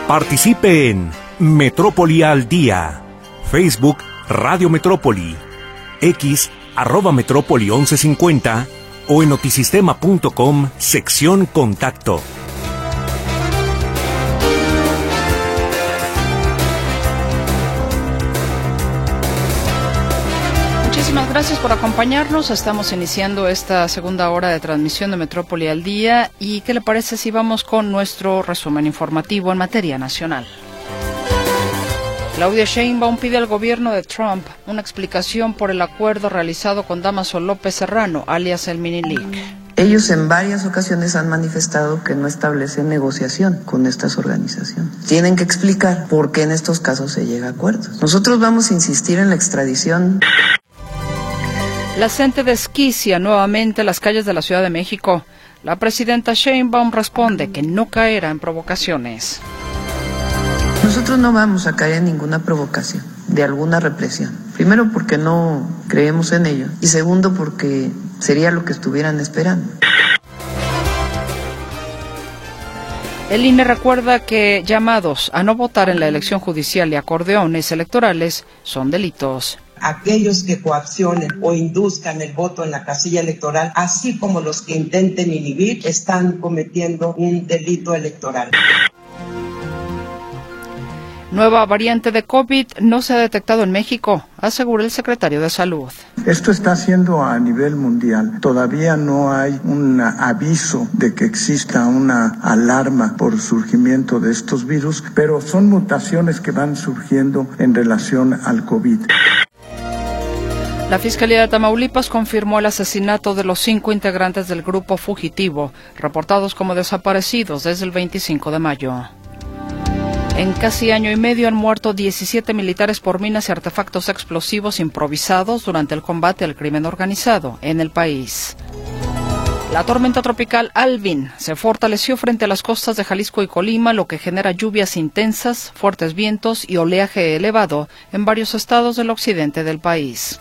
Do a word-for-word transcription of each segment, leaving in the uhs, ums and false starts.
Participe en Metrópoli al Día, Facebook Radio Metrópoli, X arroba Metrópoli once cincuenta o en notisistema punto com, sección Contacto. Muchísimas gracias por acompañarnos. Estamos iniciando esta segunda hora de transmisión de Metrópoli al Día. ¿Y qué le parece si vamos con nuestro resumen informativo en materia nacional? Claudia Sheinbaum pide al gobierno de Trump una explicación por el acuerdo realizado con Dámaso López Serrano, alias el Minilic. Ellos en varias ocasiones han manifestado que no establecen negociación con estas organizaciones. Tienen que explicar por qué en estos casos se llega a acuerdos. Nosotros vamos a insistir en la extradición. La gente desquicia nuevamente las calles de la Ciudad de México. La presidenta Sheinbaum responde que no caerá en provocaciones. Nosotros no vamos a caer en ninguna provocación de alguna represión. Primero porque no creemos en ello y segundo porque sería lo que estuvieran esperando. El I N E recuerda que llamados a no votar en la elección judicial y acordeones electorales son delitos. Aquellos que coaccionen o induzcan el voto en la casilla electoral, así como los que intenten inhibir, están cometiendo un delito electoral. Nueva variante de COVID no se ha detectado en México, asegura el secretario de Salud. Esto está haciendo a nivel mundial. Todavía no hay un aviso de que exista una alarma por surgimiento de estos virus, pero son mutaciones que van surgiendo en relación al COVID. La Fiscalía de Tamaulipas confirmó el asesinato de los cinco integrantes del grupo fugitivo, reportados como desaparecidos desde el veinticinco de mayo. En casi año y medio han muerto diecisiete militares por minas y artefactos explosivos improvisados durante el combate al crimen organizado en el país. La tormenta tropical Alvin se fortaleció frente a las costas de Jalisco y Colima, lo que genera lluvias intensas, fuertes vientos y oleaje elevado en varios estados del occidente del país.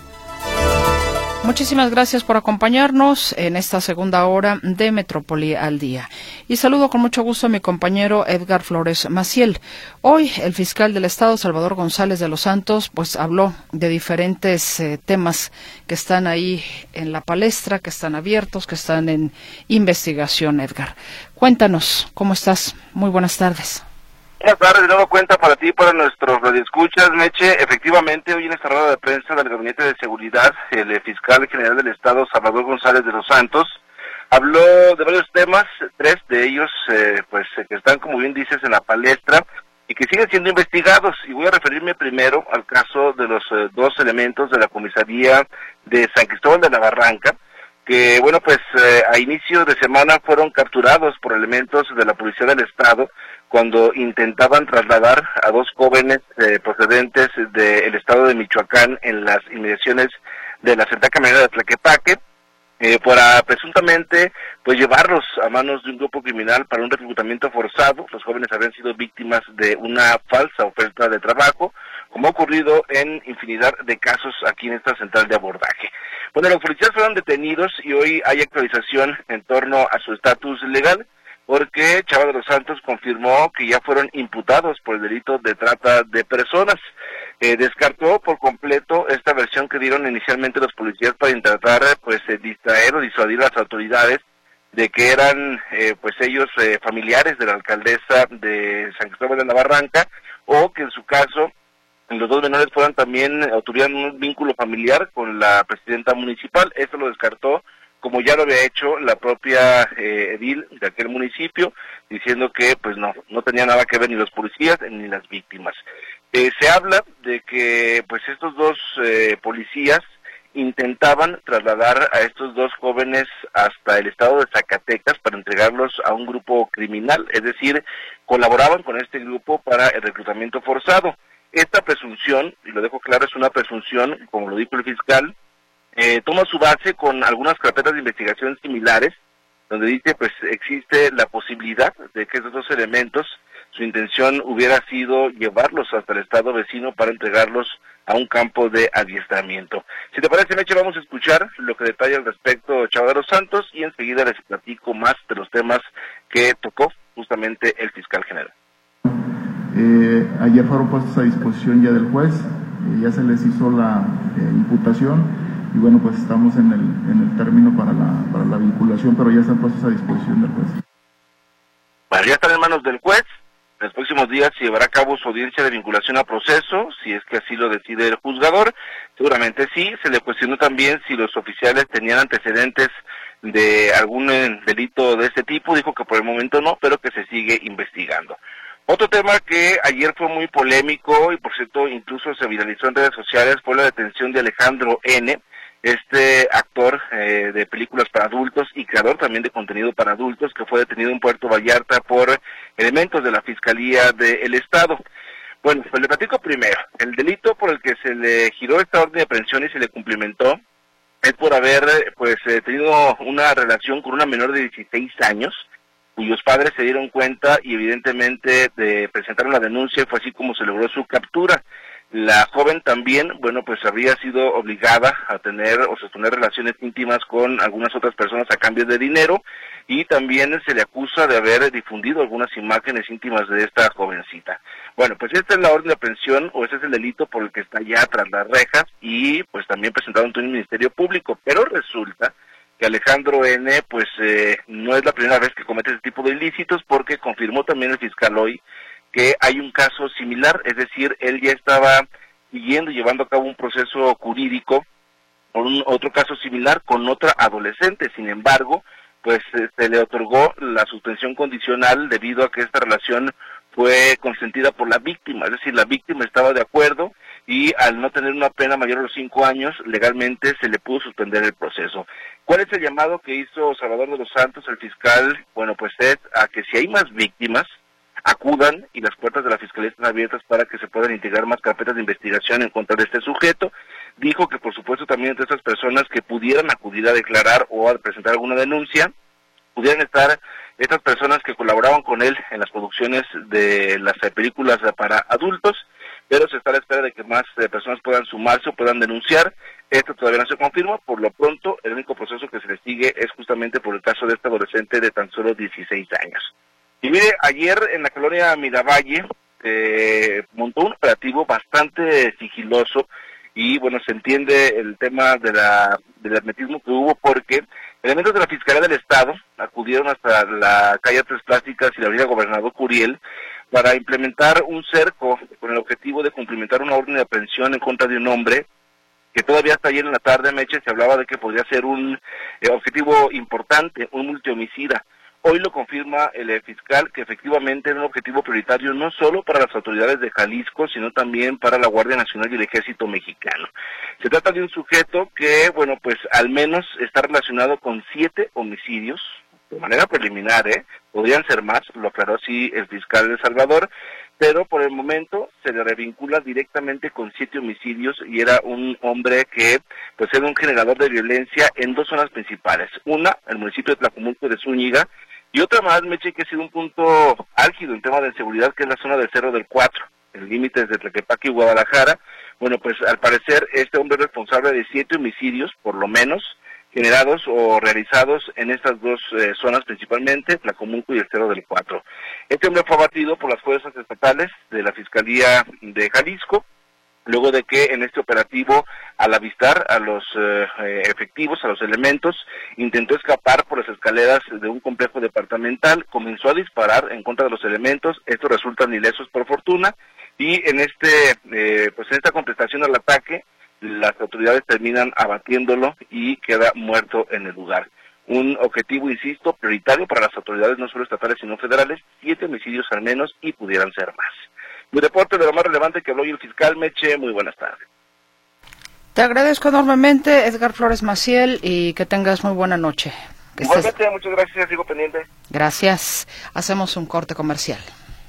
Muchísimas gracias por acompañarnos en esta segunda hora de Metrópoli al Día. Y saludo con mucho gusto a mi compañero Edgar Flores Maciel. Hoy el fiscal del Estado, Salvador González de los Santos, pues habló de diferentes eh, temas que están ahí en la palestra, que están abiertos, que están en investigación. Edgar, cuéntanos, ¿cómo estás? Muy buenas tardes. Buenas tardes, de nuevo cuenta para ti y para nuestros radioescuchas, Meche. Efectivamente, hoy en esta rueda de prensa del Gabinete de Seguridad, el fiscal general del Estado, Salvador González de los Santos, habló de varios temas, tres de ellos, eh, pues, que están, como bien dices, en la palestra y que siguen siendo investigados. Y voy a referirme primero al caso de los eh, dos elementos de la comisaría de San Cristóbal de la Barranca, que, bueno, pues, eh, a inicio de semana fueron capturados por elementos de la Policía del Estado cuando intentaban trasladar a dos jóvenes eh, procedentes del estado de Michoacán en las inmediaciones de la central camionera de Tlaquepaque, eh, para presuntamente pues llevarlos a manos de un grupo criminal para un reclutamiento forzado. Los jóvenes habían sido víctimas de una falsa oferta de trabajo, como ha ocurrido en infinidad de casos aquí en esta central de abordaje. Bueno, los policías fueron detenidos y hoy hay actualización en torno a su estatus legal, porque Chava de los Santos confirmó que ya fueron imputados por el delito de trata de personas. Eh, descartó por completo esta versión que dieron inicialmente los policías para intentar pues eh, distraer o disuadir a las autoridades de que eran eh, pues ellos eh, familiares de la alcaldesa de San Cristóbal de la Barranca, o que en su caso los dos menores fueran también o tuvieran un vínculo familiar con la presidenta municipal. Esto lo descartó, como ya lo había hecho la propia eh, edil de aquel municipio, diciendo que pues no, no tenía nada que ver ni los policías ni las víctimas. Eh, se habla de que pues estos dos eh, policías intentaban trasladar a estos dos jóvenes hasta el estado de Zacatecas para entregarlos a un grupo criminal, es decir, colaboraban con este grupo para el reclutamiento forzado. Esta presunción, y lo dejo claro, es una presunción, como lo dijo el fiscal, Eh, toma su base con algunas carpetas de investigación similares, donde dice pues existe la posibilidad de que esos dos elementos, su intención hubiera sido llevarlos hasta el estado vecino para entregarlos a un campo de adiestramiento. Si te parece, Meche, vamos a escuchar lo que detalla al respecto Chava de los Santos y enseguida les platico más de los temas que tocó justamente el fiscal general. Eh, ayer fueron puestos a disposición ya del juez, eh, ya se les hizo la eh, imputación y bueno, pues estamos en el, en el término para la, para la vinculación, pero ya están puestos a disposición del juez. Bueno, ya están en manos del juez. En los próximos días se llevará a cabo su audiencia de vinculación a proceso, si es que así lo decide el juzgador. Seguramente sí. Se le cuestionó también si los oficiales tenían antecedentes de algún eh, delito de este tipo. Dijo que por el momento no, pero que se sigue investigando. Otro tema que ayer fue muy polémico y por cierto incluso se viralizó en redes sociales fue la detención de Alejandro N., este actor eh, de películas para adultos y creador también de contenido para adultos, que fue detenido en Puerto Vallarta por elementos de la Fiscalía del Estado. Bueno, pues le platico primero. El delito por el que se le giró esta orden de aprehensión y se le cumplimentó es por haber pues eh, tenido una relación con una menor de dieciséis años, cuyos padres se dieron cuenta y evidentemente de presentaron la denuncia, y fue así como se logró su captura. La joven también, bueno, pues habría sido obligada a tener o sostener relaciones íntimas con algunas otras personas a cambio de dinero, y también se le acusa de haber difundido algunas imágenes íntimas de esta jovencita. Bueno, pues esta es la orden de aprehensión, o ese es el delito por el que está ya tras las rejas, y pues también presentado ante un Ministerio Público, pero resulta que Alejandro N., pues eh, no es la primera vez que comete ese tipo de ilícitos, porque confirmó también el fiscal hoy que hay un caso similar, es decir, él ya estaba siguiendo y llevando a cabo un proceso jurídico por un otro caso similar con otra adolescente. Sin embargo, pues eh, se le otorgó la suspensión condicional debido a que esta relación fue consentida por la víctima, es decir, la víctima estaba de acuerdo y al no tener una pena mayor a los cinco años, legalmente se le pudo suspender el proceso. ¿Cuál es el llamado que hizo Salvador de los Santos, el fiscal? Bueno, pues es a que si hay más víctimas, acudan y las puertas de la Fiscalía están abiertas para que se puedan integrar más carpetas de investigación en contra de este sujeto. Dijo que por supuesto también entre estas personas que pudieran acudir a declarar o a presentar alguna denuncia, pudieran estar estas personas que colaboraban con él en las producciones de las películas para adultos, pero se está a la espera de que más eh, personas puedan sumarse o puedan denunciar. Esto todavía no se confirma. Por lo pronto, el único proceso que se le sigue es justamente por el caso de este adolescente de tan solo dieciséis años. Y mire, ayer en la colonia Miravalle eh, montó un operativo bastante sigiloso y bueno, se entiende el tema de la del hermetismo que hubo porque elementos de la Fiscalía del Estado acudieron hasta la calle Tres Plásticas y la avenida Gobernador Curiel para implementar un cerco con el objetivo de cumplimentar una orden de aprehensión en contra de un hombre que todavía hasta ayer en la tarde, Meche, se hablaba de que podría ser un eh, objetivo importante, un multihomicida. Hoy lo confirma el eh, fiscal que efectivamente era un objetivo prioritario no solo para las autoridades de Jalisco, sino también para la Guardia Nacional y el Ejército Mexicano. Se trata de un sujeto que, bueno, pues al menos está relacionado con siete homicidios, de manera preliminar, ¿eh? Podrían ser más, lo aclaró así el fiscal de Salvador, pero por el momento se le revincula directamente con siete homicidios y era un hombre que pues era un generador de violencia en dos zonas principales. Una, el municipio de Tlajomulco de Zúñiga, y otra más, Meche, que ha sido un punto álgido en tema de seguridad, que es la zona del Cerro del Cuatro, el límite de Tlaquepaque y Guadalajara. Bueno, pues al parecer este hombre es responsable de siete homicidios, por lo menos, generados o realizados en estas dos eh, zonas principalmente, Tlacomulco y el Cerro del Cuatro. Este hombre fue abatido por las fuerzas estatales de la Fiscalía de Jalisco, luego de que en este operativo, al avistar a los eh, efectivos, a los elementos, intentó escapar por las escaleras de un complejo departamental, comenzó a disparar en contra de los elementos, estos resultan ilesos por fortuna, y en este eh, pues en esta contestación al ataque, las autoridades terminan abatiéndolo y queda muerto en el lugar. Un objetivo, insisto, prioritario para las autoridades no solo estatales sino federales, siete homicidios al menos y pudieran ser más. Mi reporte de lo más relevante que habló hoy el fiscal. Meche, muy buenas tardes. Te agradezco enormemente, Edgar Flores Maciel, y que tengas muy buena noche. Que Igualmente, estés... muchas gracias, sigo pendiente. Gracias. Hacemos un corte comercial.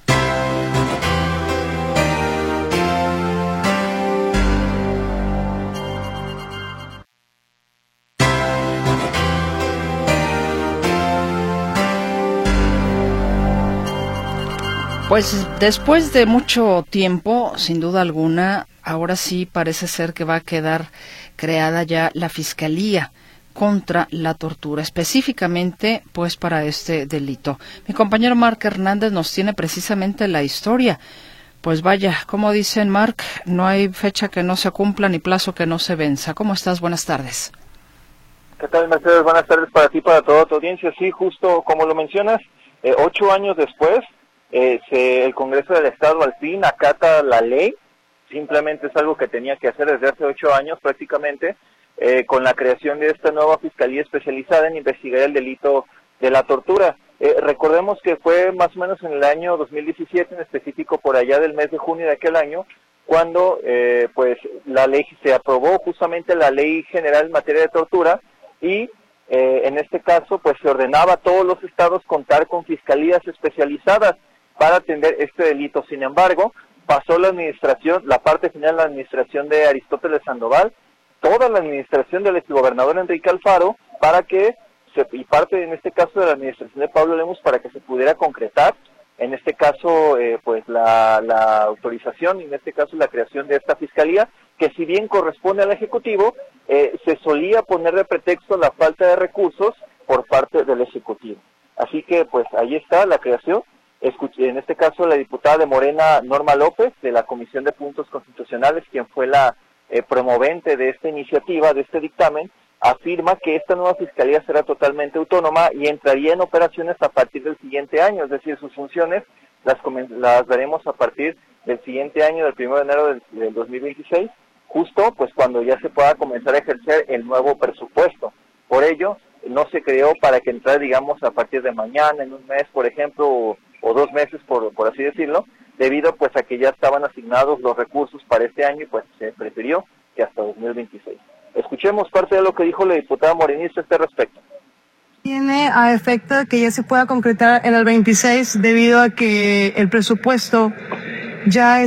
Pues después de mucho tiempo, sin duda alguna, ahora sí parece ser que va a quedar creada ya la Fiscalía contra la tortura, específicamente pues para este delito. Mi compañero Marc Hernández nos tiene precisamente la historia. Pues vaya, como dicen, Mark, no hay fecha que no se cumpla ni plazo que no se venza. ¿Cómo estás? Buenas tardes. ¿Qué tal, Mercedes? Buenas tardes para ti, para toda tu audiencia. Sí, justo como lo mencionas, eh, ocho años después, eh, se, el Congreso del Estado al fin acata la ley. Simplemente es algo que tenía que hacer desde hace ocho años prácticamente, eh, con la creación de esta nueva Fiscalía especializada en investigar el delito de la tortura. Eh, recordemos que fue más o menos en el año dos mil diecisiete, en específico por allá del mes de junio de aquel año, cuando eh, pues la ley se aprobó justamente la Ley General en materia de tortura y eh, en este caso pues se ordenaba a todos los estados contar con fiscalías especializadas para atender este delito. Sin embargo, pasó la administración, la parte final de la administración de Aristóteles Sandoval, toda la administración del exgobernador Enrique Alfaro, para que se, y parte en este caso de la administración de Pablo Lemus, para que se pudiera concretar, en este caso, eh, pues la, la autorización, y en este caso la creación de esta fiscalía, que si bien corresponde al Ejecutivo, eh, se solía poner de pretexto la falta de recursos por parte del Ejecutivo. Así que, pues ahí está la creación. Escuché, en este caso, la diputada de Morena, Norma López, de la Comisión de Puntos Constitucionales, quien fue la eh, promovente de esta iniciativa, de este dictamen, afirma que esta nueva fiscalía será totalmente autónoma y entraría en operaciones a partir del siguiente año, es decir, sus funciones las, las veremos a partir del siguiente año, del primero de enero del, del dos mil veintiséis, justo pues cuando ya se pueda comenzar a ejercer el nuevo presupuesto. Por ello, no se creó para que entrara, digamos, a partir de mañana, en un mes, por ejemplo, o, o dos meses, por, por así decirlo, debido pues a que ya estaban asignados los recursos para este año y pues se prefirió que hasta dos mil veintiséis. Escuchemos parte de lo que dijo la diputada morenista a este respecto. Tiene a efecto de que ya se pueda concretar en el veintiséis debido a que el presupuesto ya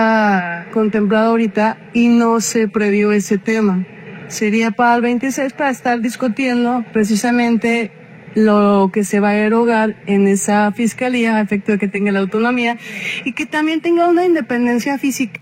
está contemplado ahorita y no se previó ese tema. Sería para el veintiséis para estar discutiendo precisamente lo que se va a erogar en esa fiscalía a efecto de que tenga la autonomía y que también tenga una independencia física.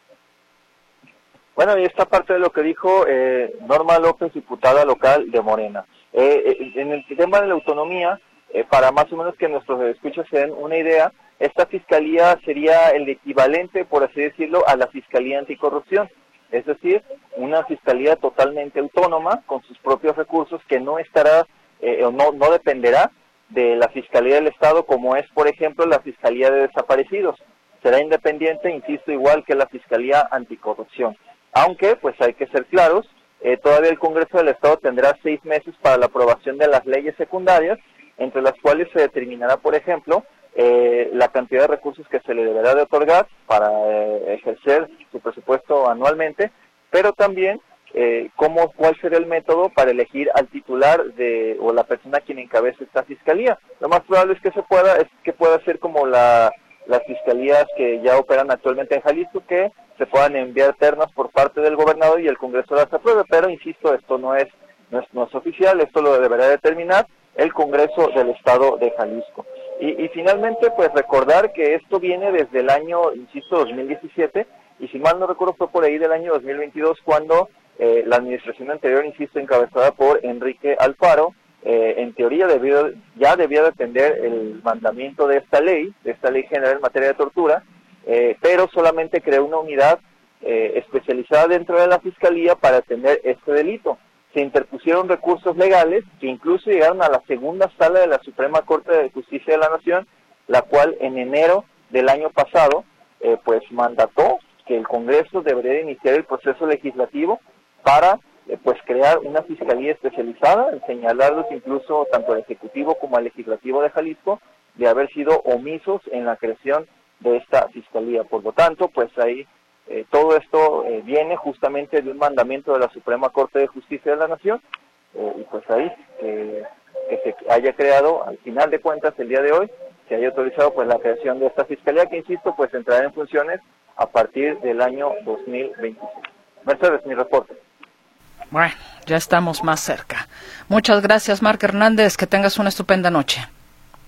Bueno, y esta parte de lo que dijo eh, Norma López, diputada local de Morena. Eh, eh, en el tema de la autonomía, eh, para más o menos que nuestros escuchas se den una idea, esta fiscalía sería el equivalente, por así decirlo, a la Fiscalía Anticorrupción. Es decir, una fiscalía totalmente autónoma, con sus propios recursos, que no estará eh, o no, no dependerá de la Fiscalía del Estado, como es, por ejemplo, la Fiscalía de Desaparecidos. Será independiente, insisto, igual que la Fiscalía Anticorrupción. Aunque, pues hay que ser claros, eh, todavía el Congreso del Estado tendrá seis meses para la aprobación de las leyes secundarias, entre las cuales se determinará, por ejemplo, eh, la cantidad de recursos que se le deberá de otorgar para eh, ejercer su presupuesto anualmente, pero también eh, cómo, cuál será el método para elegir al titular de o la persona quien encabece esta fiscalía. Lo más probable es que se pueda, es que pueda ser como la las fiscalías que ya operan actualmente en Jalisco, que se puedan enviar ternas por parte del gobernador y el Congreso las apruebe, pero insisto, esto no es, no es, no es oficial, esto lo deberá determinar el Congreso del Estado de Jalisco. Y, y finalmente, pues recordar que esto viene desde el año, insisto, dos mil diecisiete, y si mal no recuerdo fue por ahí del año dos mil veintidós, cuando eh, la administración anterior, insisto, encabezada por Enrique Alfaro, Eh, en teoría debió, ya debía depender el mandamiento de esta ley, de esta ley general en materia de tortura, eh, pero solamente creó una unidad eh, especializada dentro de la Fiscalía para atender este delito. Se interpusieron recursos legales que incluso llegaron a la segunda sala de la Suprema Corte de Justicia de la Nación, la cual en enero del año pasado eh, pues mandató que el Congreso debería iniciar el proceso legislativo para Eh, pues crear una fiscalía especializada, en señalarlos incluso tanto al Ejecutivo como al Legislativo de Jalisco de haber sido omisos en la creación de esta fiscalía. Por lo tanto, pues ahí eh, todo esto eh, viene justamente de un mandamiento de la Suprema Corte de Justicia de la Nación, eh, y pues ahí eh, que se haya creado, al final de cuentas, el día de hoy, se haya autorizado pues la creación de esta fiscalía que, insisto, pues entrará en funciones a partir del año dos mil veintiséis. Mercedes, mi reporte. Bueno, ya estamos más cerca. Muchas gracias, Marc Hernández. Que tengas una estupenda noche.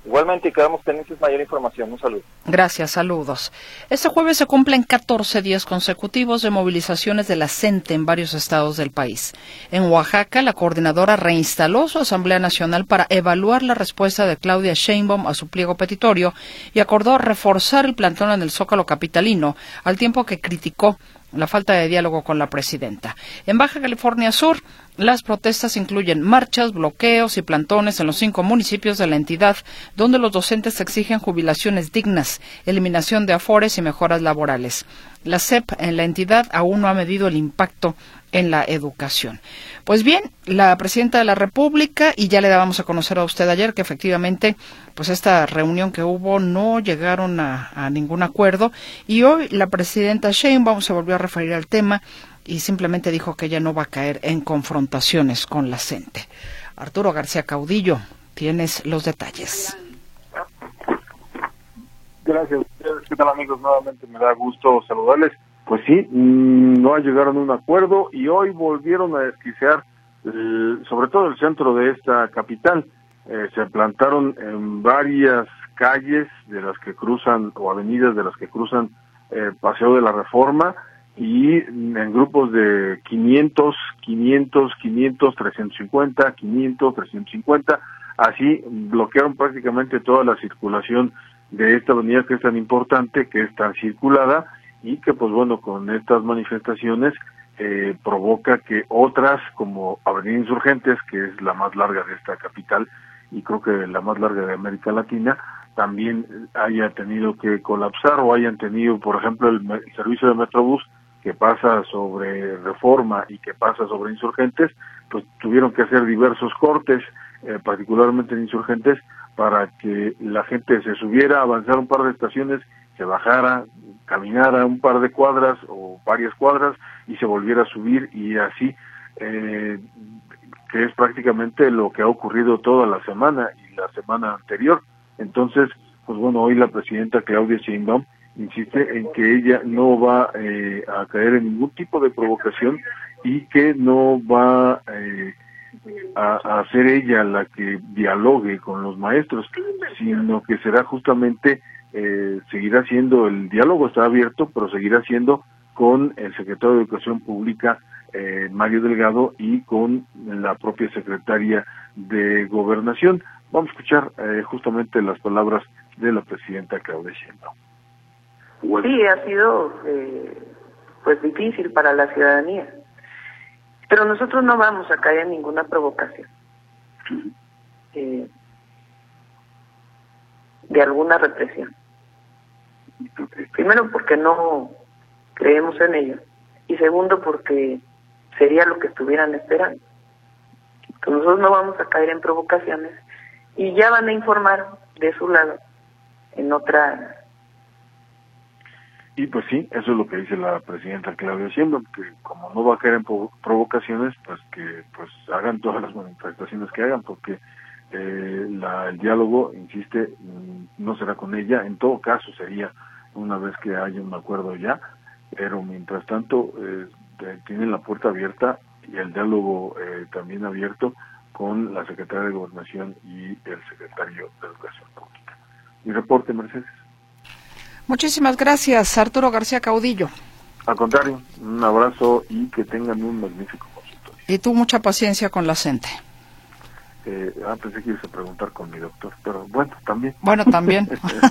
Igualmente, quedamos pendientes de mayor información. Un saludo. Gracias, saludos. Este jueves se cumplen catorce días consecutivos de movilizaciones de la C E N T E en varios estados del país. En Oaxaca, la coordinadora reinstaló su Asamblea Nacional para evaluar la respuesta de Claudia Sheinbaum a su pliego petitorio y acordó reforzar el plantón en el Zócalo capitalino, al tiempo que criticó la falta de diálogo con la presidenta. En Baja California Sur, las protestas incluyen marchas, bloqueos y plantones en los cinco municipios de la entidad, donde los docentes exigen jubilaciones dignas, eliminación de afores y mejoras laborales. La S E P en la entidad aún no ha medido el impacto en la educación. Pues bien, la presidenta de la República, y ya le dábamos a conocer a usted ayer que efectivamente, pues esta reunión que hubo no llegaron a, a ningún acuerdo, y hoy la presidenta Sheinbaum se volvió a referir al tema y simplemente dijo que ella no va a caer en confrontaciones con la C E N T E. Arturo García Caudillo, tienes los detalles. Gracias. ¿Qué tal, amigos? Nuevamente me da gusto saludarles. Pues sí, no llegaron a un acuerdo y hoy volvieron a desquiciar, eh, sobre todo el centro de esta capital. Eh, se plantaron en varias calles de las que cruzan, o avenidas de las que cruzan eh, Paseo de la Reforma, y en grupos de quinientos, quinientos, quinientos, trescientos cincuenta, quinientos, trescientos cincuenta, así bloquearon prácticamente toda la circulación de esta avenida que es tan importante, que es tan circulada, y que pues bueno, con estas manifestaciones eh, provoca que otras, como Avenida Insurgentes, que es la más larga de esta capital y creo que la más larga de América Latina, también haya tenido que colapsar, o hayan tenido, por ejemplo, el, el servicio de Metrobús que pasa sobre Reforma y que pasa sobre Insurgentes, pues tuvieron que hacer diversos cortes, eh, particularmente en Insurgentes, para que la gente se subiera, avanzara un par de estaciones, se bajara, caminara un par de cuadras o varias cuadras y se volviera a subir, y así, eh, que es prácticamente lo que ha ocurrido toda la semana y la semana anterior. Entonces, pues bueno, hoy la presidenta Claudia Sheinbaum insiste en que ella no va eh, a caer en ningún tipo de provocación y que no va eh, a, a ser ella la que dialogue con los maestros, sino que será justamente, eh, seguirá siendo, el diálogo está abierto, pero seguirá siendo con el secretario de Educación Pública, eh, Mario Delgado, y con la propia secretaria de Gobernación. Vamos a escuchar eh, justamente las palabras de la presidenta Claudia Sheinbaum. Sí, ha sido eh, pues difícil para la ciudadanía, pero nosotros no vamos a caer en ninguna provocación eh, de alguna represión. Primero, porque no creemos en ello, y segundo, porque sería lo que estuvieran esperando. Entonces, nosotros no vamos a caer en provocaciones, y ya van a informar de su lado en otra. Y pues sí, eso es lo que dice la presidenta Claudia Sheinbaum, que como no va a caer en provocaciones, pues que pues hagan todas las manifestaciones que hagan, porque eh, la, el diálogo, insiste, no será con ella. En todo caso sería una vez que haya un acuerdo ya, pero mientras tanto eh, tienen la puerta abierta y el diálogo eh, también abierto con la secretaria de Gobernación y el secretario de Educación Pública. Mi reporte, Mercedes. Muchísimas gracias, Arturo García Caudillo. Al contrario, un abrazo y que tengan un magnífico consultorio. Y tú mucha paciencia con la C E N T E. Eh, ah, pensé que ibas a preguntar con mi doctor, pero bueno, también. Bueno, también.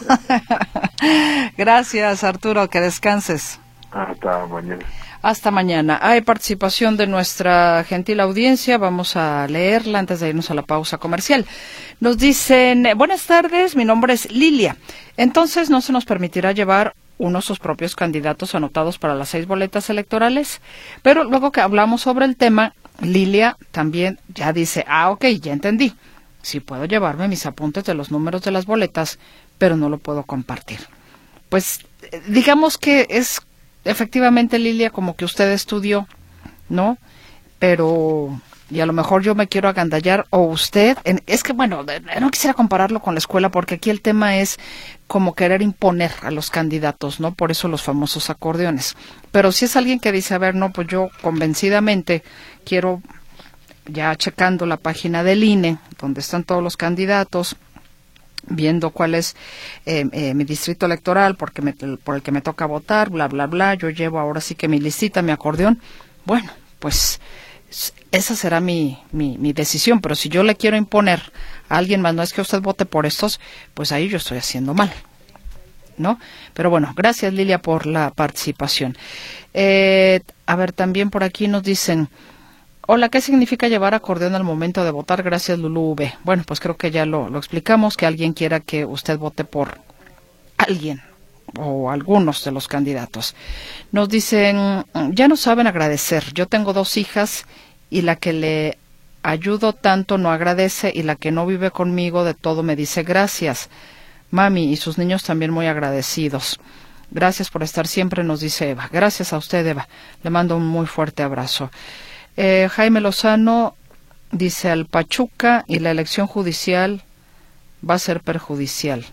Gracias, Arturo, que descanses. Hasta mañana. Hasta mañana. Hay participación de nuestra gentil audiencia. Vamos a leerla antes de irnos a la pausa comercial. Nos dicen, buenas tardes, mi nombre es Lilia. Entonces, ¿no se nos permitirá llevar uno de sus propios candidatos anotados para las seis boletas electorales? Pero luego que hablamos sobre el tema, Lilia también ya dice, ah, ok, ya entendí. Sí puedo llevarme mis apuntes de los números de las boletas, pero no lo puedo compartir. Pues, digamos que es efectivamente, Lilia, como que usted estudió, ¿no? Pero, y a lo mejor yo me quiero agandallar, o usted, en, es que bueno, no quisiera compararlo con la escuela, porque aquí el tema es como querer imponer a los candidatos, ¿no? Por eso los famosos acordeones. Pero si es alguien que dice, a ver, no, pues yo convencidamente quiero, ya checando la página del I N E, donde están todos los candidatos, viendo cuál es eh, eh, mi distrito electoral, porque me, por el que me toca votar, bla, bla, bla. Yo llevo ahora sí que mi listita, mi acordeón. Bueno, pues esa será mi, mi, mi decisión, pero si yo le quiero imponer a alguien más, no es que usted vote por estos, pues ahí yo estoy haciendo mal, ¿no? Pero bueno, gracias Lilia por la participación. Eh, a ver, también por aquí nos dicen, hola, ¿qué significa llevar acordeón al momento de votar? Gracias Lulú V. Bueno, pues creo que ya lo, lo explicamos, que alguien quiera que usted vote por alguien o algunos de los candidatos. Nos dicen, ya no saben agradecer. Yo tengo dos hijas y la que le ayudo tanto no agradece y la que no vive conmigo de todo me dice gracias. Mami y sus niños también muy agradecidos. Gracias por estar siempre, nos dice Eva. Gracias a usted, Eva. Le mando un muy fuerte abrazo. Eh, Jaime Lozano dice al Pachuca y la elección judicial va a ser perjudicial.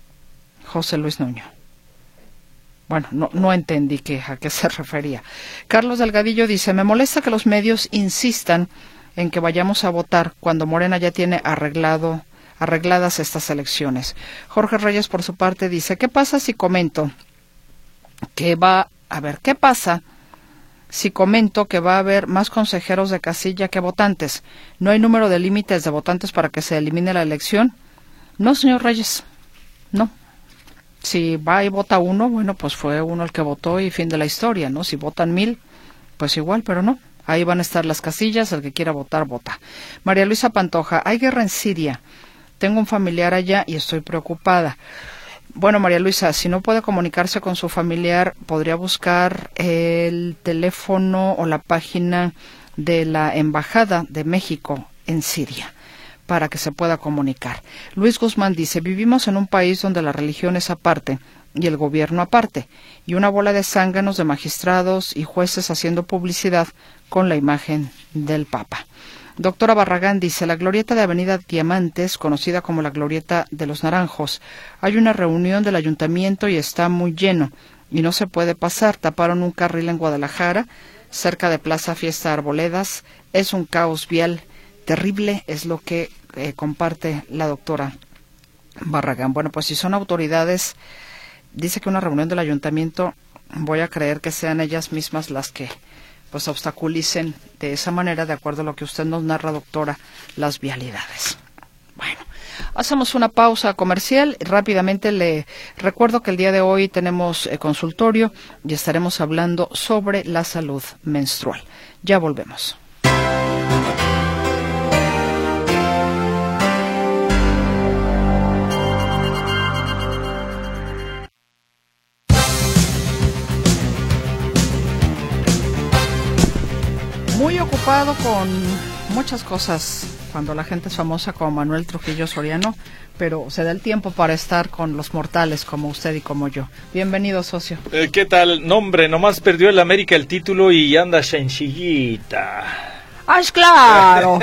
José Luis Nuño. Bueno, no, no entendí que, a qué se refería. Carlos Delgadillo dice, me molesta que los medios insistan en que vayamos a votar cuando Morena ya tiene arreglado, arregladas estas elecciones. Jorge Reyes, por su parte, dice, ¿qué pasa si comento que va, a ver, qué pasa si comento que va a haber más consejeros de casilla que votantes? ¿No hay número de límites de votantes para que se elimine la elección? No, señor Reyes, no. Si va y vota uno, bueno, pues fue uno el que votó y fin de la historia, ¿no? Si votan mil, pues igual, pero no. Ahí van a estar las casillas, el que quiera votar, vota. María Luisa Pantoja, hay guerra en Siria. Tengo un familiar allá y estoy preocupada. Bueno, María Luisa, si no puede comunicarse con su familiar, podría buscar el teléfono o la página de la Embajada de México en Siria, para que se pueda comunicar. Luis Guzmán dice, vivimos en un país donde la religión es aparte y el gobierno aparte, y una bola de zánganos de magistrados y jueces haciendo publicidad con la imagen del Papa. Doctora Barragán dice, la glorieta de Avenida Diamantes, conocida como la glorieta de los Naranjos, hay una reunión del ayuntamiento y está muy lleno, y no se puede pasar. Taparon un carril en Guadalajara, cerca de Plaza Fiesta Arboledas. Es un caos vial terrible, es lo que eh, comparte la doctora Barragán. Bueno, pues si son autoridades, dice que una reunión del ayuntamiento, voy a creer que sean ellas mismas las que pues obstaculicen de esa manera, de acuerdo a lo que usted nos narra, doctora, las vialidades. Bueno, hacemos una pausa comercial. Rápidamente le recuerdo que el día de hoy tenemos eh, consultorio y estaremos hablando sobre la salud menstrual. Ya volvemos. Muy ocupado con muchas cosas cuando la gente es famosa como Manuel Trujillo Soriano, pero se da el tiempo para estar con los mortales como usted y como yo. Bienvenido, socio. Eh, ¿Qué tal? No, hombre, nomás perdió el América el título y anda sencillita. ¡Ah, es claro!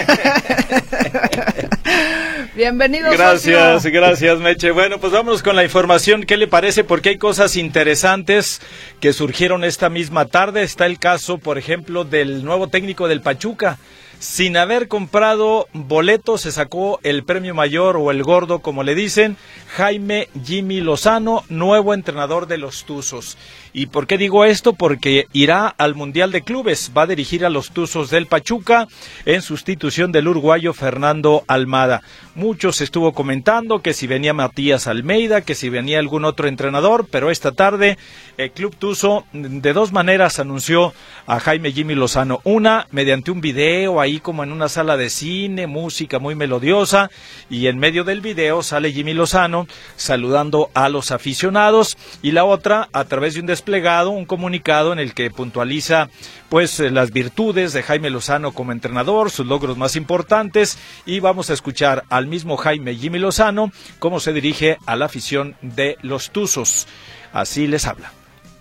Bienvenido, Gracias, socio. gracias, Meche. Bueno, pues vámonos con la información. ¿Qué le parece? Porque hay cosas interesantes que surgieron esta misma tarde. Está el caso, por ejemplo, del nuevo técnico del Pachuca. Sin haber comprado boletos, se sacó el premio mayor o el gordo, como le dicen, Jaime Jimmy Lozano, nuevo entrenador de los Tuzos. ¿Y por qué digo esto? Porque irá al Mundial de Clubes, va a dirigir a los Tuzos del Pachuca en sustitución del uruguayo Fernando Almada. Muchos estuvo comentando que si venía Matías Almeida, que si venía algún otro entrenador, pero esta tarde el Club Tuzo de dos maneras anunció a Jaime Jimmy Lozano. Una, mediante un video ahí como en una sala de cine, música muy melodiosa, y en medio del video sale Jimmy Lozano saludando a los aficionados, y la otra a través de un desplegado, un comunicado en el que puntualiza pues las virtudes de Jaime Lozano como entrenador, sus logros más importantes, y vamos a escuchar al mismo Jaime Jimmy Lozano cómo se dirige a la afición de los Tuzos. Así les habla.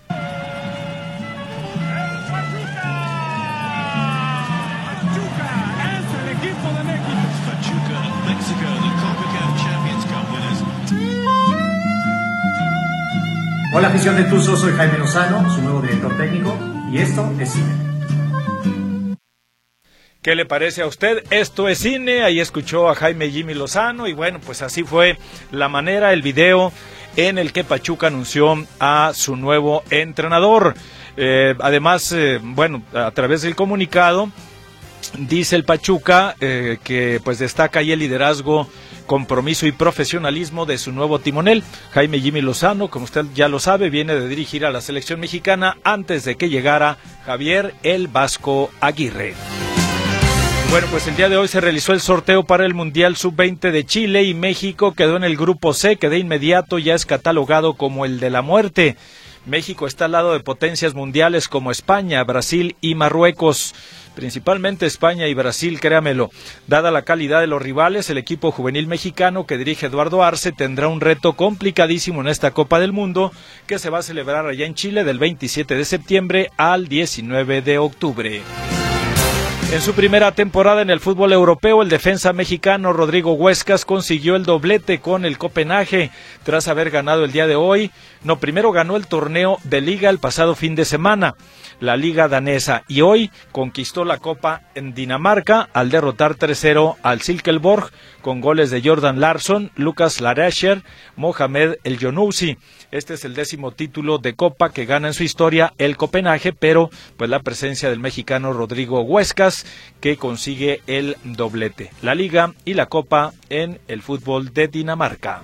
Hola afición de Tuzos, soy Jaime Lozano, su nuevo director técnico, y esto es Cine. ¿Qué le parece a usted? Esto es cine, ahí escuchó a Jaime Jimmy Lozano y bueno, pues así fue la manera, el video en el que Pachuca anunció a su nuevo entrenador. Eh, además, eh, bueno, a través del comunicado, dice el Pachuca eh, que pues destaca ahí el liderazgo, compromiso y profesionalismo de su nuevo timonel. Jaime Jimmy Lozano, como usted ya lo sabe, viene de dirigir a la selección mexicana antes de que llegara Javier el Vasco Aguirre. Bueno, pues el día de hoy se realizó el sorteo para el Mundial sub veinte de Chile y México quedó en el grupo C, que de inmediato ya es catalogado como el de la muerte. México está al lado de potencias mundiales como España, Brasil y Marruecos. Principalmente España y Brasil, créamelo. Dada la calidad de los rivales, el equipo juvenil mexicano que dirige Eduardo Arce tendrá un reto complicadísimo en esta Copa del Mundo que se va a celebrar allá en Chile del veintisiete de septiembre al diecinueve de octubre. En su primera temporada en el fútbol europeo, el defensa mexicano Rodrigo Huescas consiguió el doblete con el Copenhague tras haber ganado el día de hoy. No, primero ganó el torneo de Liga el pasado fin de semana, la Liga danesa, y hoy conquistó la Copa en Dinamarca al derrotar tres cero al Silkeborg con goles de Jordan Larsson, Lucas Larascher, Mohamed El Younousi. Este es el décimo título de Copa que gana en su historia el Copenhague, pero pues la presencia del mexicano Rodrigo Huescas que consigue el doblete, la Liga y la Copa en el fútbol de Dinamarca.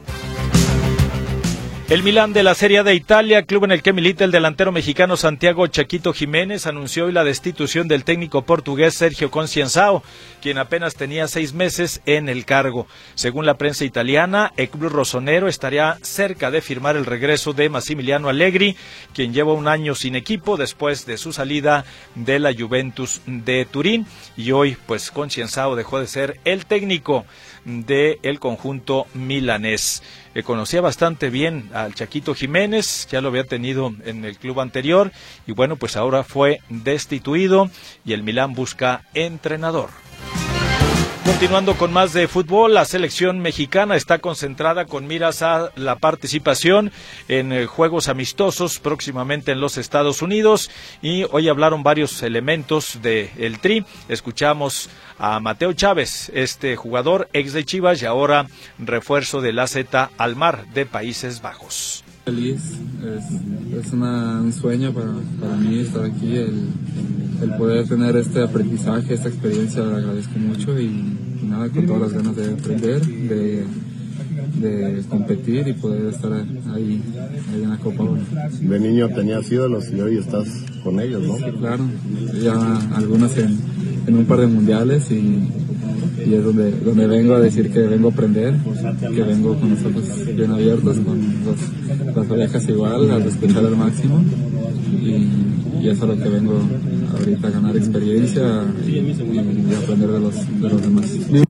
El Milán de la Serie A de Italia, club en el que milita el delantero mexicano Santiago Chaquito Jiménez, anunció hoy la destitución del técnico portugués Sergio Conceição, quien apenas tenía seis meses en el cargo. Según la prensa italiana, el club rosonero estaría cerca de firmar el regreso de Massimiliano Allegri, quien lleva un año sin equipo después de su salida de la Juventus de Turín, y hoy pues Conceição dejó de ser el técnico del conjunto milanés. Eh, conocía bastante bien al Chaquito Jiménez, ya lo había tenido en el club anterior y bueno, pues ahora fue destituido y el Milán busca entrenador. Continuando con más de fútbol, la selección mexicana está concentrada con miras a la participación en eh, juegos amistosos próximamente en los Estados Unidos y hoy hablaron varios elementos del Tri. Escuchamos a Mateo Chávez, este jugador ex de Chivas y ahora refuerzo del A Z Alkmaar de Países Bajos. Feliz, es, es una, un sueño para, para mí estar aquí, el, el poder tener este aprendizaje, esta experiencia, lo agradezco mucho y, y nada, con todas las ganas de aprender, de, de competir y poder estar ahí, ahí en la Copa. De niño tenías ídolos y hoy estás con ellos, ¿no? Sí, claro, ya algunos en, en un par de mundiales y, y es donde, donde vengo a decir que vengo a aprender, que vengo con los ojos bien abiertos, con los, las orejas igual, a respetar al máximo y, y eso es lo que vengo ahorita a ganar experiencia y, y aprender de los, de los demás.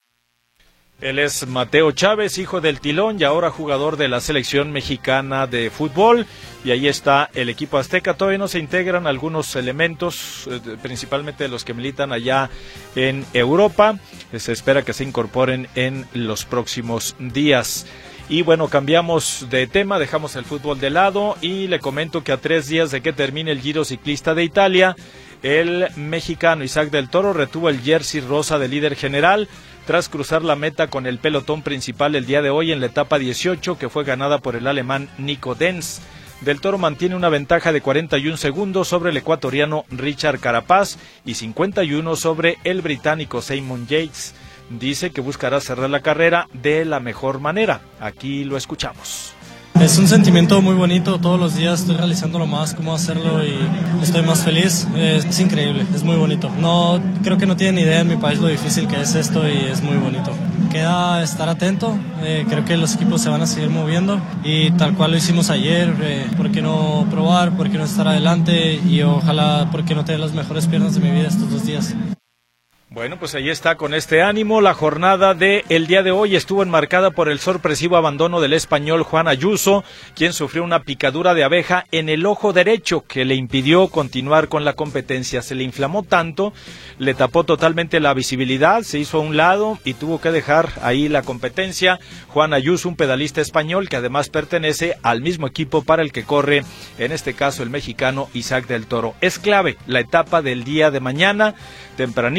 Él es Mateo Chávez, hijo del Tilón y ahora jugador de la selección mexicana de fútbol. Y ahí está el equipo azteca. Todavía no se integran algunos elementos, eh, principalmente los que militan allá en Europa. Se espera que se incorporen en los próximos días. Y bueno, cambiamos de tema, dejamos el fútbol de lado y le comento que a tres días de que termine el Giro Ciclista de Italia, el mexicano Isaac del Toro retuvo el jersey rosa de líder general tras cruzar la meta con el pelotón principal el día de hoy en la etapa dieciocho, que fue ganada por el alemán Nico Denz. Del Toro mantiene una ventaja de cuarenta y un segundos sobre el ecuatoriano Richard Carapaz y cincuenta y uno sobre el británico Simon Yates. Dice que buscará cerrar la carrera de la mejor manera. Aquí lo escuchamos. Es un sentimiento muy bonito, todos los días estoy realizándolo más, cómo hacerlo y estoy más feliz, es, es increíble, es muy bonito. No, creo que no tienen idea en mi país lo difícil que es esto y es muy bonito. Queda estar atento, eh, creo que los equipos se van a seguir moviendo y tal cual lo hicimos ayer, eh, ¿por qué no probar, por qué no estar adelante y ojalá, por qué no tener las mejores piernas de mi vida estos dos días? Bueno, pues ahí está con este ánimo. La jornada de el día de hoy estuvo enmarcada por el sorpresivo abandono del español Juan Ayuso, quien sufrió una picadura de abeja en el ojo derecho que le impidió continuar con la competencia. Se le inflamó tanto, le tapó totalmente la visibilidad, se hizo a un lado y tuvo que dejar ahí la competencia. Juan Ayuso, un pedalista español que además pertenece al mismo equipo para el que corre, en este caso el mexicano Isaac del Toro. Es clave la etapa del día de mañana, tempranito, si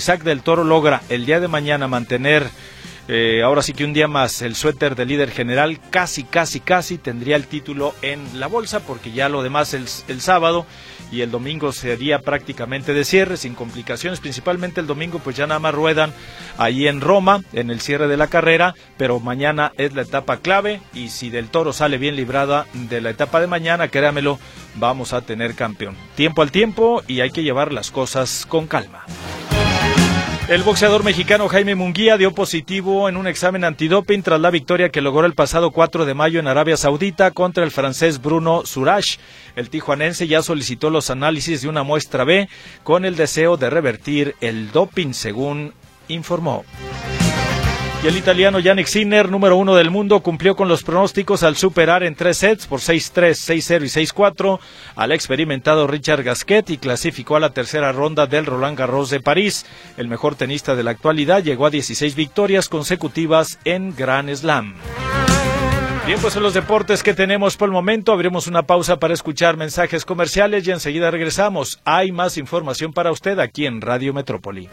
Isaac del Toro logra el día de mañana mantener, eh, ahora sí que un día más, el suéter de líder general, casi, casi, casi tendría el título en la bolsa, porque ya lo demás el, el sábado y el domingo sería prácticamente de cierre, sin complicaciones. Principalmente el domingo pues ya nada más ruedan ahí en Roma, en el cierre de la carrera, pero mañana es la etapa clave, y si del Toro sale bien librada de la etapa de mañana, créamelo, vamos a tener campeón. Tiempo al tiempo, y hay que llevar las cosas con calma. El boxeador mexicano Jaime Munguía dio positivo en un examen antidoping tras la victoria que logró el pasado cuatro de mayo en Arabia Saudita contra el francés Bruno Surash. El tijuanense ya solicitó los análisis de una muestra B con el deseo de revertir el doping, según informó. Y el italiano Yannick Sinner, número uno del mundo, cumplió con los pronósticos al superar en tres sets por seis tres, seis cero y seis cuatro al experimentado Richard Gasquet, y clasificó a la tercera ronda del Roland Garros de París. El mejor tenista de la actualidad llegó a dieciséis victorias consecutivas en Grand Slam. Bien, pues en los deportes que tenemos por el momento, abrimos una pausa para escuchar mensajes comerciales y enseguida regresamos. Hay más información para usted aquí en Radio Metrópoli.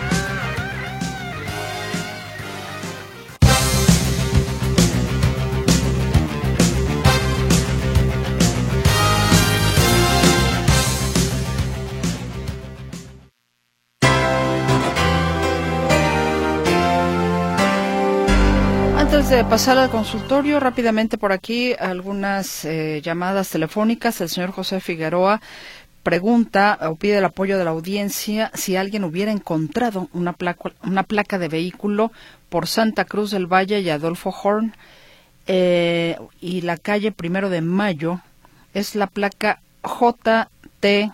Antes de pasar al consultorio, rápidamente por aquí algunas eh, llamadas telefónicas. El señor José Figueroa pregunta o pide el apoyo de la audiencia si alguien hubiera encontrado una placa, una placa de vehículo por Santa Cruz del Valle y Adolfo Horn eh, y la calle Primero de Mayo. Es la placa J T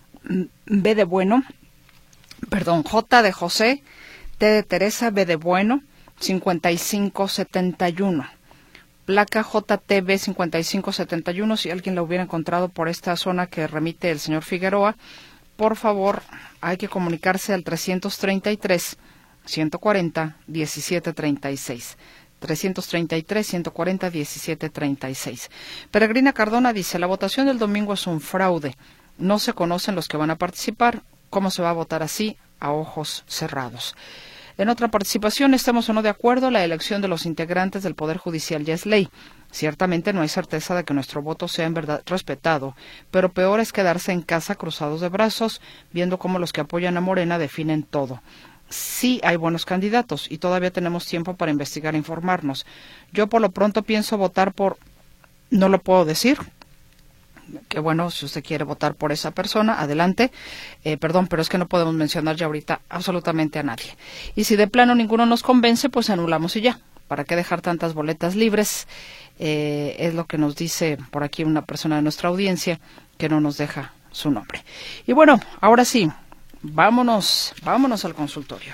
B de Bueno, perdón, J de José, T de Teresa, B de Bueno, cincuenta y cinco setenta y uno. Placa J T B cincuenta y cinco setenta y uno. Si alguien la hubiera encontrado por esta zona que remite el señor Figueroa, por favor, hay que comunicarse al trescientos treinta y tres, ciento cuarenta, diecisiete treinta y seis. trescientos treinta y tres, ciento cuarenta, diecisiete treinta y seis. Peregrina Cardona dice, la votación del domingo es un fraude. No se conocen los que van a participar. ¿Cómo se va a votar así? A ojos cerrados. En otra participación, estemos o no de acuerdo, la elección de los integrantes del Poder Judicial ya es ley. Ciertamente no hay certeza de que nuestro voto sea en verdad respetado, pero peor es quedarse en casa cruzados de brazos, viendo cómo los que apoyan a Morena definen todo. Sí hay buenos candidatos y todavía tenemos tiempo para investigar e informarnos. Yo por lo pronto pienso votar por... No lo puedo decir. Que bueno, si usted quiere votar por esa persona, adelante. Eh, perdón, pero es que no podemos mencionar ya ahorita absolutamente a nadie. Y si de plano ninguno nos convence, pues anulamos y ya. ¿Para qué dejar tantas boletas libres? Eh, es lo que nos dice por aquí una persona de nuestra audiencia que no nos deja su nombre. Y bueno, ahora sí, vámonos, vámonos al consultorio.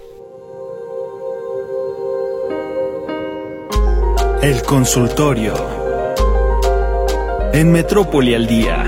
El consultorio. En Metrópoli al día.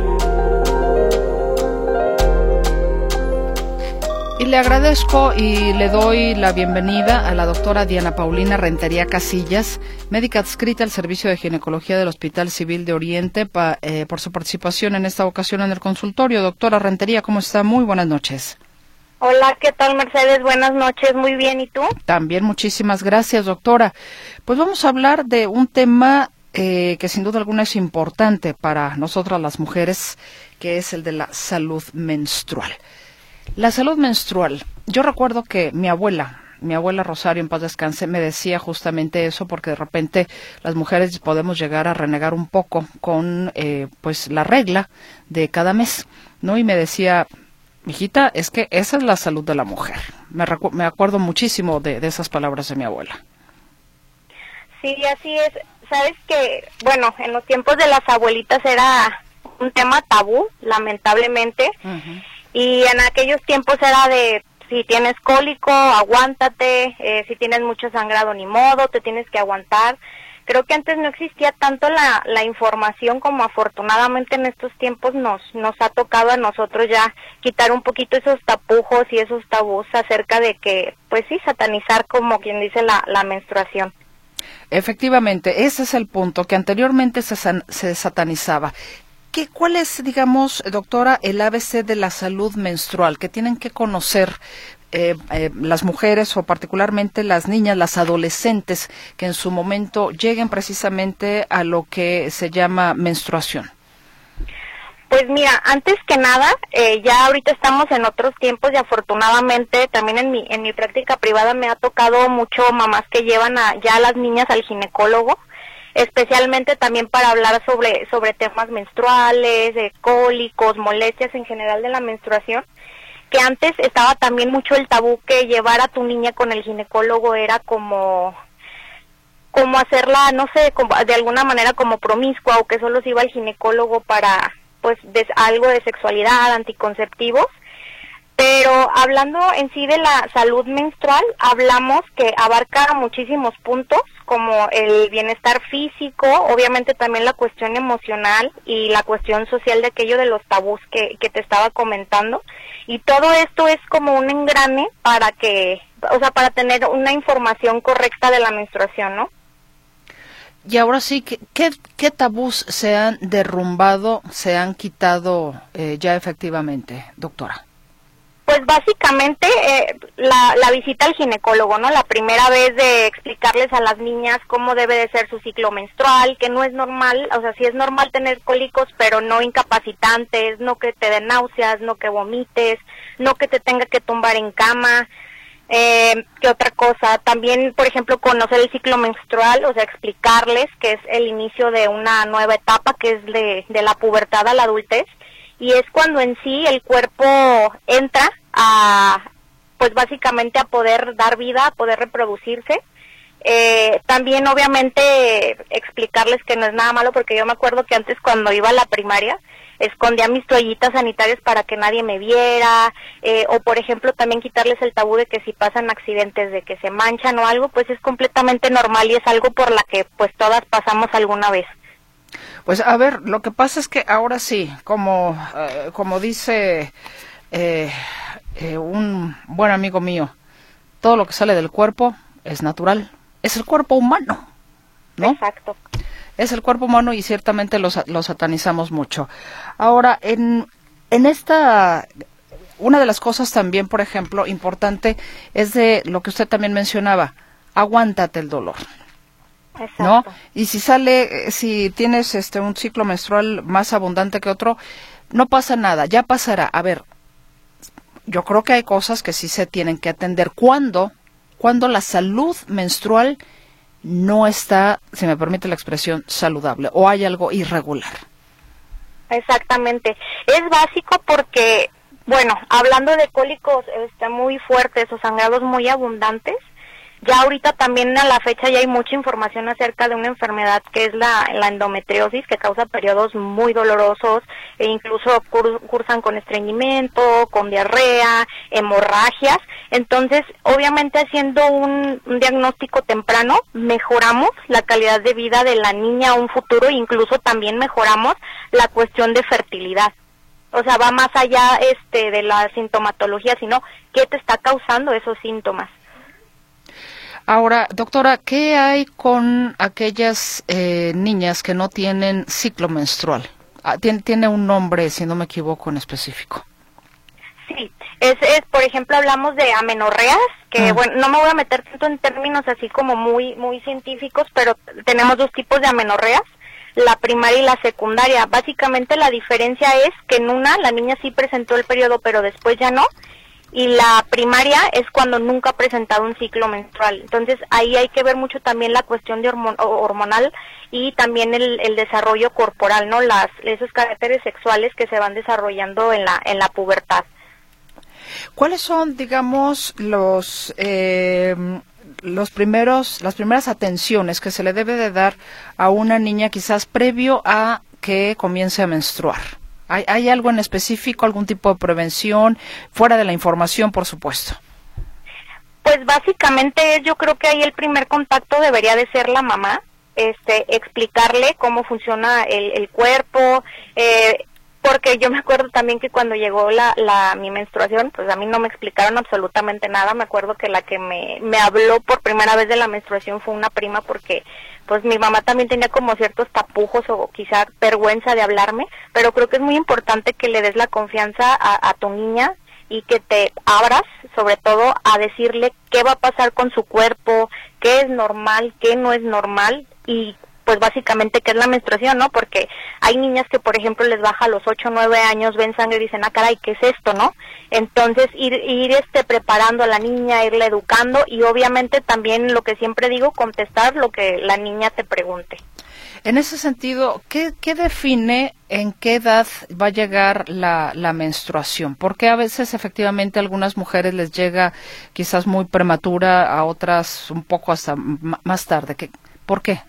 Y le agradezco y le doy la bienvenida a la doctora Diana Paulina Rentería Casillas, médica adscrita al Servicio de Ginecología del Hospital Civil de Oriente, pa, eh, por su participación en esta ocasión en el consultorio. Doctora Rentería, ¿cómo está? Muy buenas noches. Hola, ¿qué tal, Mercedes? Buenas noches, muy bien, ¿y tú? También, muchísimas gracias, doctora. Pues vamos a hablar de un tema Eh, que sin duda alguna es importante para nosotras las mujeres, que es el de la salud menstrual. La salud menstrual, yo recuerdo que mi abuela, mi abuela Rosario, en paz descanse, me decía justamente eso, porque de repente las mujeres podemos llegar a renegar un poco con eh, pues la regla de cada mes, ¿no? Y me decía, mijita, es que esa es la salud de la mujer. Me, recu- me acuerdo muchísimo de, de esas palabras de mi abuela. Sí, así es. Sabes que, bueno, en los tiempos de las abuelitas era un tema tabú, lamentablemente, uh-huh. Y en aquellos tiempos era de, si tienes cólico, aguántate, eh, si tienes mucho sangrado, ni modo, te tienes que aguantar. Creo que antes no existía tanto la, la información como afortunadamente en estos tiempos nos, nos ha tocado a nosotros ya quitar un poquito esos tapujos y esos tabús acerca de que, pues sí, satanizar, como quien dice, la, la menstruación. Efectivamente, ese es el punto, que anteriormente se, san, se satanizaba. ¿Qué, ¿Cuál es, digamos, doctora, el A B C de la salud menstrual que tienen que conocer eh, eh, las mujeres o particularmente las niñas, las adolescentes, que en su momento lleguen precisamente a lo que se llama menstruación? Pues mira, antes que nada, eh, ya ahorita estamos en otros tiempos y afortunadamente también en mi en mi práctica privada me ha tocado mucho mamás que llevan a, ya a las niñas al ginecólogo, especialmente también para hablar sobre sobre temas menstruales, de cólicos, molestias en general de la menstruación, que antes estaba también mucho el tabú que llevar a tu niña con el ginecólogo era como como hacerla, no sé, como, de alguna manera como promiscua, o que solo se iba al ginecólogo para pues de algo de sexualidad, anticonceptivos, pero hablando en sí de la salud menstrual, hablamos que abarca muchísimos puntos, como el bienestar físico, obviamente también la cuestión emocional y la cuestión social de aquello de los tabús que, que te estaba comentando, y todo esto es como un engrane para que, o sea, para tener una información correcta de la menstruación, ¿no? Y ahora sí, ¿qué, qué, qué tabús se han derrumbado, se han quitado eh, ya efectivamente, doctora? Pues básicamente eh, la, la visita al ginecólogo, ¿no? La primera vez de explicarles a las niñas cómo debe de ser su ciclo menstrual, que no es normal, o sea, sí es normal tener cólicos, pero no incapacitantes, no que te den náuseas, no que vomites, no que te tenga que tumbar en cama. Eh, ¿Qué otra cosa? También, por ejemplo, conocer el ciclo menstrual, o sea, explicarles que es el inicio de una nueva etapa, que es de, de la pubertad a la adultez, y es cuando en sí el cuerpo entra a, pues básicamente a poder dar vida, a poder reproducirse. Eh, también, obviamente, explicarles que no es nada malo, porque yo me acuerdo que antes cuando iba a la primaria, escondía mis toallitas sanitarias para que nadie me viera, eh, o por ejemplo también quitarles el tabú de que si pasan accidentes, de que se manchan o algo, pues es completamente normal y es algo por la que pues todas pasamos alguna vez. Pues a ver, lo que pasa es que ahora sí, como, eh, como dice eh, eh, un buen amigo mío, todo lo que sale del cuerpo es natural, es el cuerpo humano, ¿no? Exacto. Es el cuerpo humano y ciertamente lo, lo satanizamos mucho. Ahora, en, en esta, una de las cosas también, por ejemplo, importante, es de lo que usted también mencionaba, aguántate el dolor. Exacto. ¿No? Y si sale, si tienes este un ciclo menstrual más abundante que otro, no pasa nada, ya pasará. A ver, yo creo que hay cosas que sí se tienen que atender. ¿Cuándo? Cuando la salud menstrual no está, si me permite la expresión, saludable o hay algo irregular. Exactamente. Es básico porque, bueno, hablando de cólicos este, muy fuertes o sangrados muy abundantes, ya ahorita también a la fecha ya hay mucha información acerca de una enfermedad que es la, la endometriosis, que causa periodos muy dolorosos e incluso cur, cursan con estreñimiento, con diarrea, hemorragias. Entonces, obviamente haciendo un, un diagnóstico temprano, mejoramos la calidad de vida de la niña a un futuro e incluso también mejoramos la cuestión de fertilidad. O sea, va más allá este de la sintomatología, sino qué te está causando esos síntomas. Ahora, doctora, ¿qué hay con aquellas eh, niñas que no tienen ciclo menstrual? Ah, tiene, tiene un nombre, si no me equivoco, en específico. Sí, es, es por ejemplo, hablamos de amenorreas, que ah. bueno, no me voy a meter tanto en términos así como muy muy científicos, pero tenemos dos tipos de amenorreas, la primaria y la secundaria. Básicamente la diferencia es que en una la niña sí presentó el periodo, pero después ya no. Y la primaria es cuando nunca ha presentado un ciclo menstrual. Entonces, ahí hay que ver mucho también la cuestión de hormon hormonal y también el, el desarrollo corporal, ¿no? Las, esos caracteres sexuales que se van desarrollando en la, en la pubertad. ¿Cuáles son, digamos, los, eh, los primeros, las primeras atenciones que se le debe de dar a una niña quizás previo a que comience a menstruar? ¿Hay, ¿Hay algo en específico, algún tipo de prevención, fuera de la información, por supuesto? Pues básicamente yo creo que ahí el primer contacto debería de ser la mamá, este, explicarle cómo funciona el, el cuerpo, eh, porque yo me acuerdo también que cuando llegó la, la mi menstruación, pues a mí no me explicaron absolutamente nada. Me acuerdo que la que me, me habló por primera vez de la menstruación fue una prima, porque pues mi mamá también tenía como ciertos tapujos o quizá vergüenza de hablarme, pero creo que es muy importante que le des la confianza a, a tu niña y que te abras, sobre todo, a decirle qué va a pasar con su cuerpo, qué es normal, qué no es normal, y pues básicamente qué es la menstruación, ¿no? Porque hay niñas que, por ejemplo, les baja a los ocho o nueve años, ven sangre y dicen, ah, caray, ¿qué es esto, no? Entonces, ir, ir este, preparando a la niña, irle educando, y obviamente también lo que siempre digo, contestar lo que la niña te pregunte. En ese sentido, ¿qué, qué define en qué edad va a llegar la, la menstruación? Porque a veces efectivamente a algunas mujeres les llega quizás muy prematura, a otras un poco hasta m- más tarde. ¿Qué, ¿Por qué?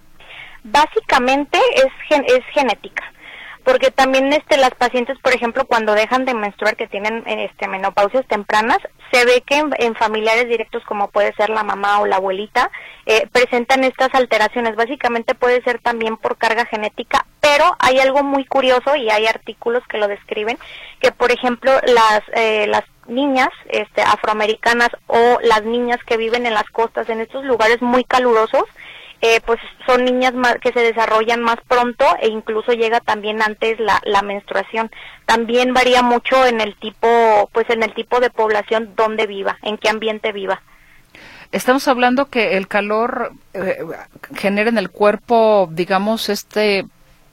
Básicamente es gen- es genética, porque también este las pacientes, por ejemplo, cuando dejan de menstruar, que tienen este menopausias tempranas, se ve que en, en familiares directos, como puede ser la mamá o la abuelita, eh, presentan estas alteraciones. Básicamente puede ser también por carga genética, pero hay algo muy curioso y hay artículos que lo describen, que por ejemplo las eh, las niñas este afroamericanas o las niñas que viven en las costas, en estos lugares muy calurosos, Eh, pues son niñas más, que se desarrollan más pronto, e incluso llega también antes la, la menstruación. También varía mucho en el tipo, pues en el tipo de población donde viva, en qué ambiente viva. Estamos hablando que el calor eh, genera en el cuerpo, digamos, este,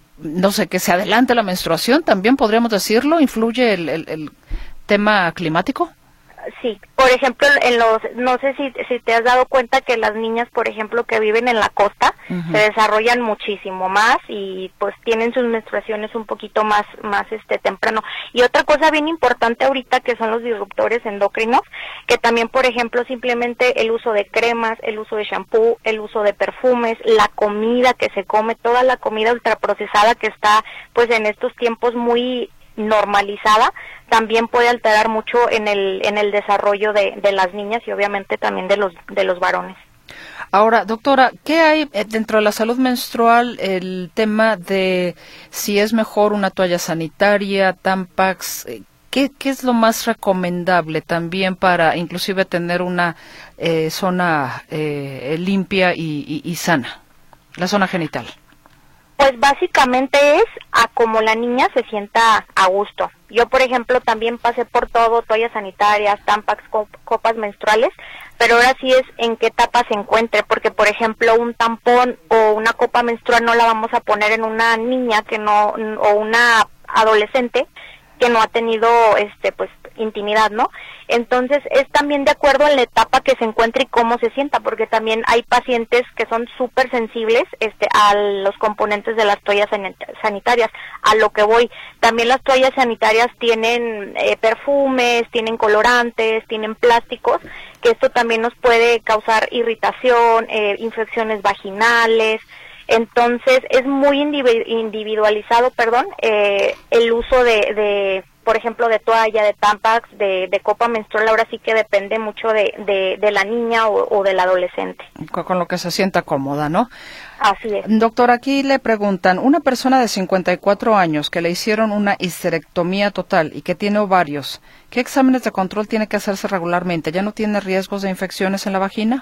no sé, que se adelante la menstruación, también podríamos decirlo, ¿influye el, el, el tema climático? Sí, por ejemplo, en los, no sé si, si te has dado cuenta que las niñas, por ejemplo, que viven en la costa, uh-huh, se desarrollan muchísimo más y pues tienen sus menstruaciones un poquito más, más este temprano. Y otra cosa bien importante ahorita, que son los disruptores endocrinos, que también, por ejemplo, simplemente el uso de cremas, el uso de shampoo, el uso de perfumes, la comida que se come, toda la comida ultraprocesada que está pues en estos tiempos muy normalizada, también puede alterar mucho en el en el desarrollo de, de las niñas y obviamente también de los de los varones. Ahora, doctora, ¿qué hay dentro de la salud menstrual? El tema de si es mejor una toalla sanitaria, Tampax, ¿qué, qué es lo más recomendable también para inclusive tener una eh, zona eh, limpia y, y, y sana, la zona genital? Pues básicamente es a como la niña se sienta a gusto. Yo, por ejemplo, también pasé por todo, toallas sanitarias, Tampax, cop- copas menstruales, pero ahora sí es en qué etapa se encuentre, porque, por ejemplo, un tampón o una copa menstrual no la vamos a poner en una niña que no, o una adolescente que no ha tenido, este, pues, intimidad, ¿no? Entonces, es también de acuerdo en la etapa que se encuentre y cómo se sienta, porque también hay pacientes que son súper sensibles este, a los componentes de las toallas sanitarias. A lo que voy, también las toallas sanitarias tienen eh, perfumes, tienen colorantes, tienen plásticos, que esto también nos puede causar irritación, eh, infecciones vaginales. Entonces, es muy individualizado, perdón, eh, el uso de, de, por ejemplo, de toalla, de Tampax, de, de copa menstrual. Ahora sí que depende mucho de, de, de la niña o, o del adolescente. Con lo que se sienta cómoda, ¿no? Así es. Doctor, aquí le preguntan, una persona de cincuenta y cuatro años que le hicieron una histerectomía total y que tiene ovarios, ¿qué exámenes de control tiene que hacerse regularmente? ¿Ya no tiene riesgos de infecciones en la vagina?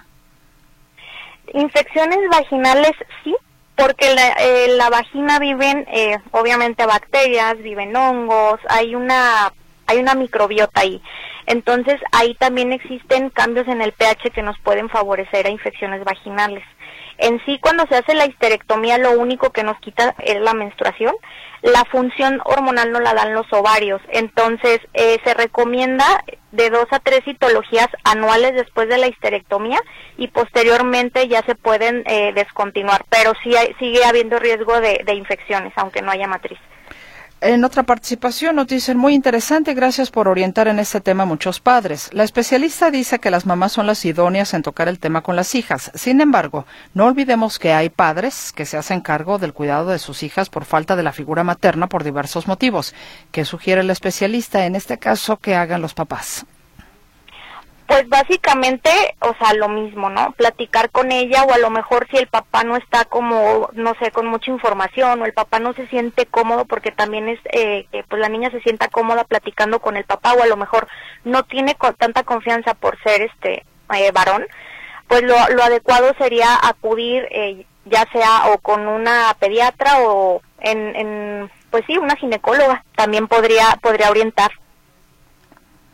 Infecciones vaginales sí, porque la, eh, la vagina viven eh, obviamente bacterias, viven hongos, hay una hay una microbiota ahí. Entonces ahí también existen cambios en el pH que nos pueden favorecer a infecciones vaginales. En sí, cuando se hace la histerectomía, lo único que nos quita es la menstruación. La función hormonal no la dan los ovarios. Entonces, eh, se recomienda de dos a tres citologías anuales después de la histerectomía y posteriormente ya se pueden eh, descontinuar. Pero sí hay, sigue habiendo riesgo de, de infecciones, aunque no haya matriz. En otra participación nos dicen, muy interesante, gracias por orientar en este tema a muchos padres. La especialista dice que las mamás son las idóneas en tocar el tema con las hijas. Sin embargo, no olvidemos que hay padres que se hacen cargo del cuidado de sus hijas por falta de la figura materna por diversos motivos. ¿Qué sugiere la especialista en este caso que hagan los papás? Pues básicamente, o sea, lo mismo, ¿no? Platicar con ella, o a lo mejor si el papá no está como, no sé, con mucha información, o el papá no se siente cómodo, porque también es eh, que pues la niña se sienta cómoda platicando con el papá, o a lo mejor no tiene con tanta confianza por ser este eh, varón, pues lo, lo adecuado sería acudir eh, ya sea o con una pediatra o en, en, pues sí, una ginecóloga, también podría podría orientar.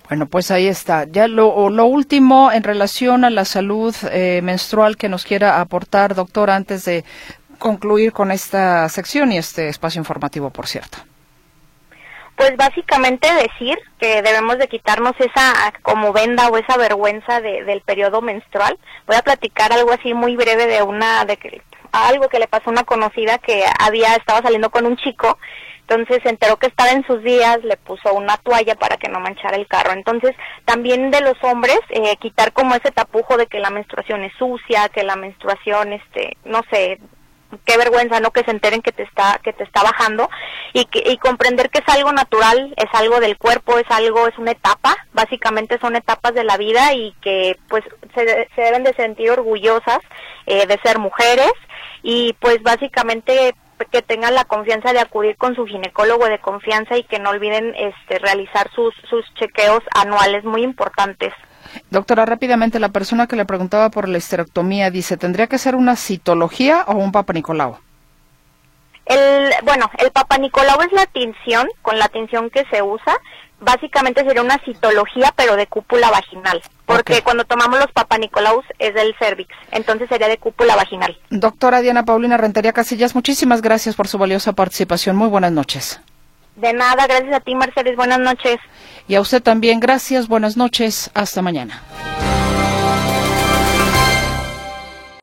Bueno, pues ahí está. Ya lo, lo último en relación a la salud eh, menstrual que nos quiera aportar, doctor, antes de concluir con esta sección y este espacio informativo, por cierto. Pues básicamente decir que debemos de quitarnos esa como venda o esa vergüenza de, del periodo menstrual. Voy a platicar algo así muy breve de una de que algo que le pasó a una conocida que había estaba saliendo con un chico. Entonces se enteró que estaba en sus días, le puso una toalla para que no manchara el carro. Entonces también de los hombres, eh, quitar como ese tapujo de que la menstruación es sucia, que la menstruación, este, no sé, qué vergüenza, ¿no? Que se enteren que te está que te está bajando y que y comprender que es algo natural, es algo del cuerpo, es algo, es una etapa, básicamente son etapas de la vida y que pues se, se deben de sentir orgullosas eh, de ser mujeres y pues básicamente que tengan la confianza de acudir con su ginecólogo de confianza y que no olviden este realizar sus sus chequeos anuales muy importantes. Doctora, rápidamente, la persona que le preguntaba por la histerectomía dice, ¿tendría que ser una citología o un Papa Nicolau? El, bueno, el Papa Nicolau es la tinción, con la tinción que se usa, básicamente sería una citología, pero de cúpula vaginal, porque okay. Cuando tomamos los Papa Nicolaus es del cervix, entonces sería de cúpula vaginal. Doctora Diana Paulina Rentería Casillas, muchísimas gracias por su valiosa participación, muy buenas noches. De nada, gracias a ti, Mercedes, buenas noches. Y a usted también, gracias, buenas noches, hasta mañana.